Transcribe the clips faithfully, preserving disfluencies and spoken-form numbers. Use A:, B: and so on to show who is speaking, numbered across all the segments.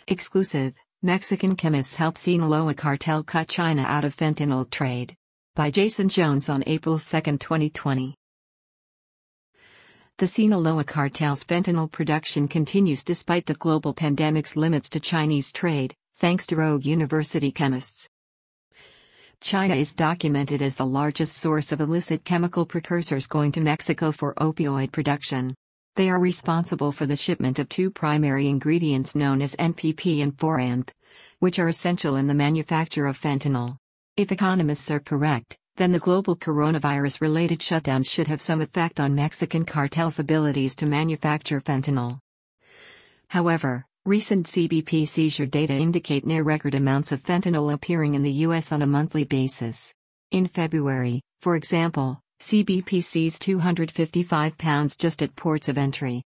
A: Exclusive, Mexican chemists help Sinaloa cartel cut China out of fentanyl trade. By Jason Jones on April second, twenty twenty. The Sinaloa cartel's fentanyl production continues despite the global pandemic's limits to Chinese trade, thanks to rogue university chemists. China is documented as the largest source of illicit chemical precursors going to Mexico for opioid production. They are responsible for the shipment of two primary ingredients known as N P P and four A M P, which are essential in the manufacture of fentanyl. If economists are correct, then the global coronavirus-related shutdowns should have some effect on Mexican cartels' abilities to manufacture fentanyl. However, recent C B P seizure data indicate near-record amounts of fentanyl appearing in the U S on a monthly basis. In February, for example, C B P seized two hundred fifty-five pounds just at ports of entry.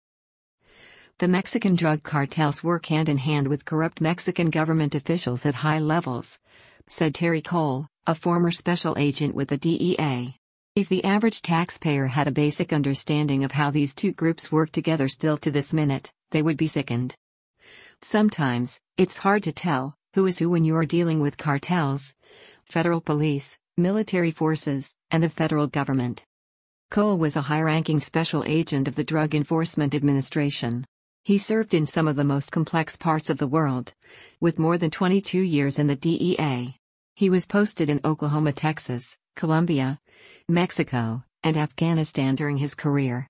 A: The Mexican drug cartels work hand-in-hand with corrupt Mexican government officials at high levels, said Terry Cole, a former special agent with the D E A. If the average taxpayer had a basic understanding of how these two groups work together still to this minute, they would be sickened. Sometimes, it's hard to tell who is who when you're dealing with cartels, federal police, military forces, and the federal government. Cole was a high-ranking special agent of the Drug Enforcement Administration. He served in some of the most complex parts of the world, with more than twenty-two years in the D E A. He was posted in Oklahoma, Texas, Colombia, Mexico, and Afghanistan during his career.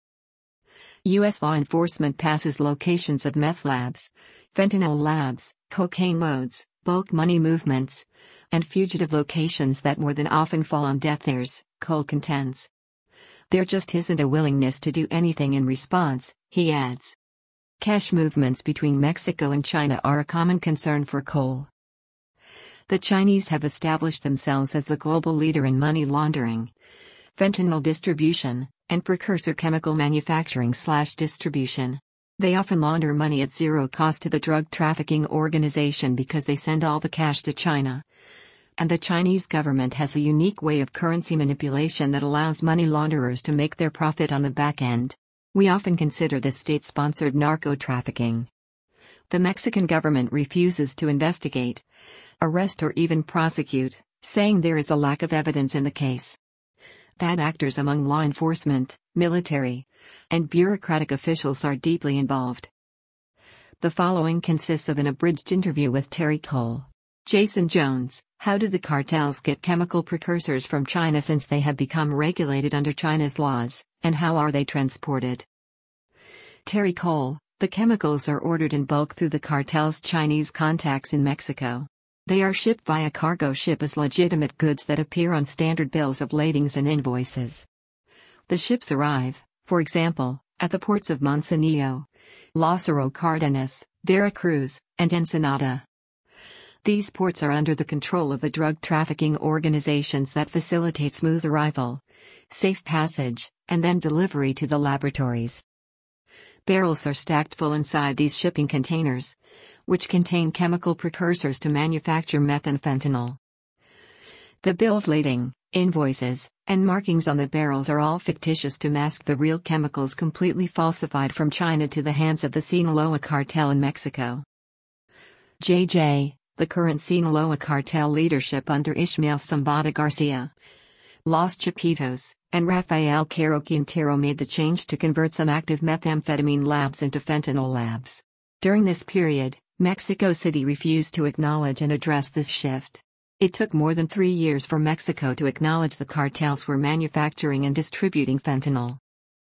A: U S law enforcement passes locations of meth labs, fentanyl labs, cocaine loads, bulk money movements, and fugitive locations that more than often fall on deaf ears, Cole contends. There just isn't a willingness to do anything in response, he adds. Cash movements between Mexico and China are a common concern for Cole. The Chinese have established themselves as the global leader in money laundering, fentanyl distribution, and precursor chemical manufacturing slash distribution. They often launder money at zero cost to the drug trafficking organization because they send all the cash to China. And the Chinese government has a unique way of currency manipulation that allows money launderers to make their profit on the back end. We often consider this state-sponsored narco-trafficking. The Mexican government refuses to investigate, arrest or even prosecute, saying there is a lack of evidence in the case. Bad actors among law enforcement, military, and bureaucratic officials are deeply involved. The following consists of an abridged interview with Terry Cole. Jason Jones, how do the cartels get chemical precursors from China since they have become regulated under China's laws, and how are they transported? Terry Cole, the chemicals are ordered in bulk through the cartel's Chinese contacts in Mexico. They are shipped via cargo ship as legitimate goods that appear on standard bills of ladings and invoices. The ships arrive, for example, at the ports of Manzanillo, Lázaro Cárdenas, Veracruz, and Ensenada. These ports are under the control of the drug trafficking organizations that facilitate smooth arrival, safe passage, and then delivery to the laboratories. Barrels are stacked full inside these shipping containers, which contain chemical precursors to manufacture methamphetamine. The bill of lading, invoices, and markings on the barrels are all fictitious to mask the real chemicals completely falsified from China to the hands of the Sinaloa cartel in Mexico. J J, the current Sinaloa cartel leadership under Ishmael Zambada Garcia, Los Chapitos, and Rafael Caro Quintero made the change to convert some active methamphetamine labs into fentanyl labs. During this period, Mexico City refused to acknowledge and address this shift. It took more than three years for Mexico to acknowledge the cartels were manufacturing and distributing fentanyl.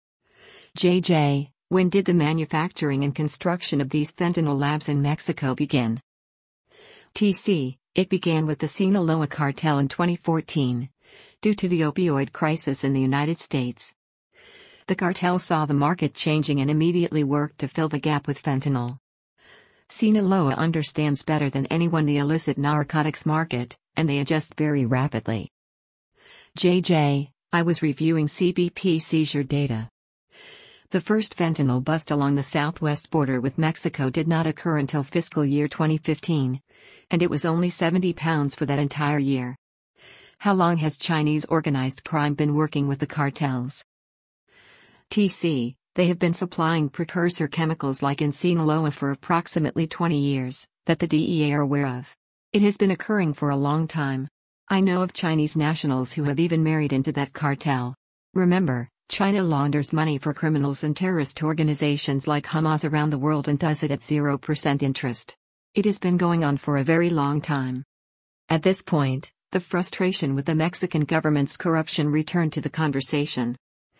A: J J, when did the manufacturing and construction of these fentanyl labs in Mexico begin? T C, it began with the Sinaloa cartel in twenty fourteen, due to the opioid crisis in the United States. The cartel saw the market changing and immediately worked to fill the gap with fentanyl. Sinaloa understands better than anyone the illicit narcotics market, and they adjust very rapidly. J J, I was reviewing C B P seizure data. The first fentanyl bust along the southwest border with Mexico did not occur until fiscal year twenty fifteen, and it was only seventy pounds for that entire year. How long has Chinese organized crime been working with the cartels? T C, They have been supplying precursor chemicals like in Sinaloa for approximately twenty years, that the D E A are aware of. It has been occurring for a long time. I know of Chinese nationals who have even married into that cartel. Remember, China launders money for criminals and terrorist organizations like Hamas around the world and does it at zero percent interest. It has been going on for a very long time. At this point, the frustration with the Mexican government's corruption returned to the conversation.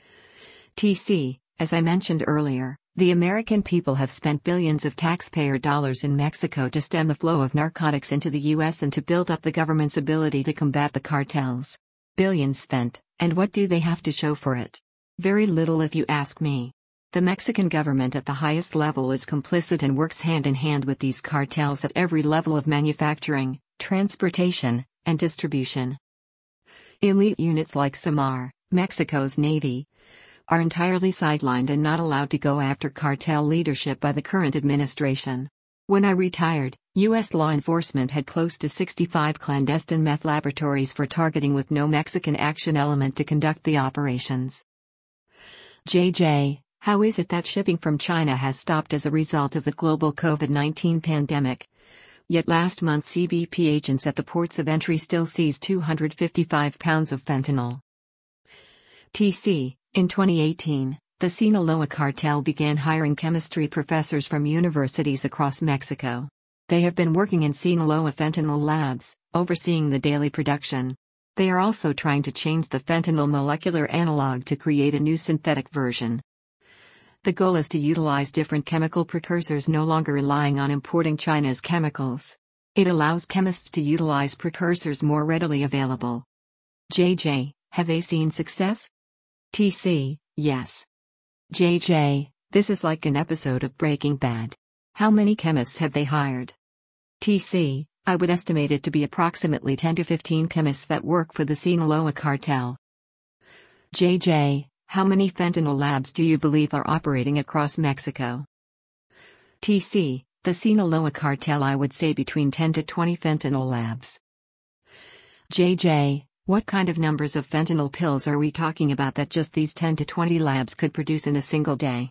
A: T C, as I mentioned earlier, the American people have spent billions of taxpayer dollars in Mexico to stem the flow of narcotics into the U S and to build up the government's ability to combat the cartels. Billions spent, and what do they have to show for it? Very little if you ask me. The Mexican government at the highest level is complicit and works hand in hand with these cartels at every level of manufacturing, transportation, and distribution. Elite units like SAMAR, Mexico's Navy, are entirely sidelined and not allowed to go after cartel leadership by the current administration. When I retired, U S law enforcement had close to sixty-five clandestine meth laboratories for targeting with no Mexican action element to conduct the operations. J J, how is it that shipping from China has stopped as a result of the global COVID nineteen pandemic? Yet last month C B P agents at the ports of entry still seized two hundred fifty-five pounds of fentanyl. T C, in twenty eighteen, the Sinaloa cartel began hiring chemistry professors from universities across Mexico. They have been working in Sinaloa fentanyl labs, overseeing the daily production. They are also trying to change the fentanyl molecular analog to create a new synthetic version. The goal is to utilize different chemical precursors, no longer relying on importing China's chemicals. It allows chemists to utilize precursors more readily available. J J, have they seen success? T C, yes. J J, this is like an episode of Breaking Bad. How many chemists have they hired? T C, I would estimate it to be approximately ten to fifteen chemists that work for the Sinaloa cartel. J J, how many fentanyl labs do you believe are operating across Mexico? T C, the Sinaloa cartel, I would say between ten to twenty fentanyl labs. J J, what kind of numbers of fentanyl pills are we talking about that just these ten to twenty labs could produce in a single day?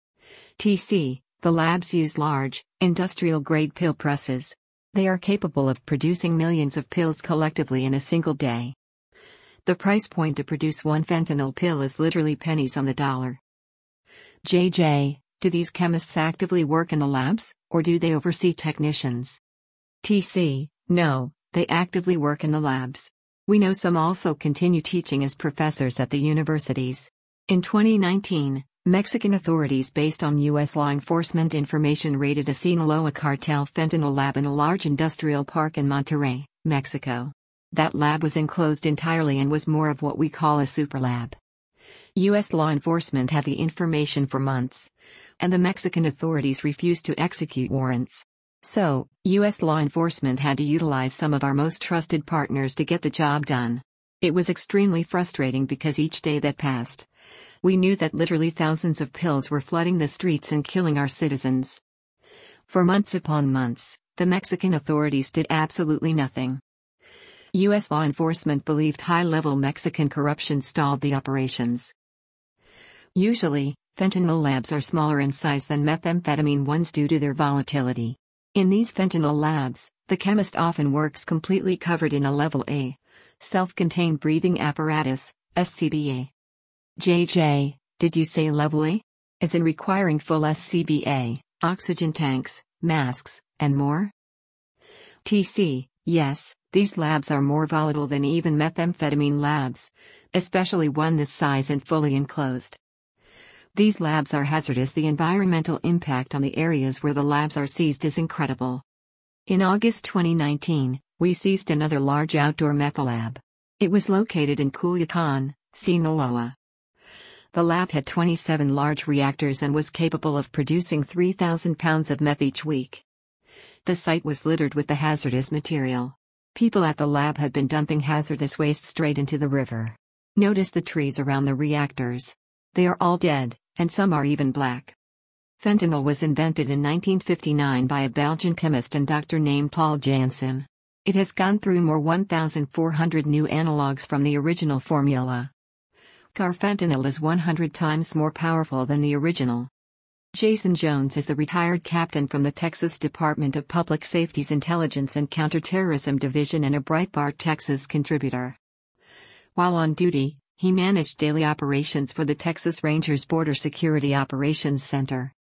A: T C, the labs use large, industrial-grade pill presses. They are capable of producing millions of pills collectively in a single day. The price point to produce one fentanyl pill is literally pennies on the dollar. J J, do these chemists actively work in the labs, or do they oversee technicians? T C, no, they actively work in the labs. We know some also continue teaching as professors at the universities. In twenty nineteen, Mexican authorities based on U S law enforcement information raided a Sinaloa cartel fentanyl lab in a large industrial park in Monterrey, Mexico. That lab was enclosed entirely and was more of what we call a super lab. U S law enforcement had the information for months, and the Mexican authorities refused to execute warrants. So, U S law enforcement had to utilize some of our most trusted partners to get the job done. It was extremely frustrating because each day that passed, we knew that literally thousands of pills were flooding the streets and killing our citizens. For months upon months, the Mexican authorities did absolutely nothing. U S law enforcement believed high-level Mexican corruption stalled the operations. Usually, fentanyl labs are smaller in size than methamphetamine ones due to their volatility. In these fentanyl labs, the chemist often works completely covered in a level A, self-contained breathing apparatus, S C B A. J J, did you say level A? As in requiring full S C B A, oxygen tanks, masks, and more? T C, yes, these labs are more volatile than even methamphetamine labs, especially one this size and fully enclosed. These labs are hazardous. The environmental impact on the areas where the labs are seized is incredible. In August twenty nineteen, we seized another large outdoor meth lab. It was located in Culiacan, Sinaloa. The lab had twenty-seven large reactors and was capable of producing three thousand pounds of meth each week. The site was littered with the hazardous material. People at the lab had been dumping hazardous waste straight into the river. Notice the trees around the reactors. They are all dead, and some are even black. Fentanyl was invented in nineteen fifty-nine by a Belgian chemist and doctor named Paul Janssen. It has gone through more one thousand four hundred new analogues from the original formula. Carfentanil is one hundred times more powerful than the original. Jason Jones is a retired captain from the Texas Department of Public Safety's Intelligence and Counterterrorism Division and a Breitbart Texas contributor. While on duty, he managed daily operations for the Texas Rangers Border Security Operations Center.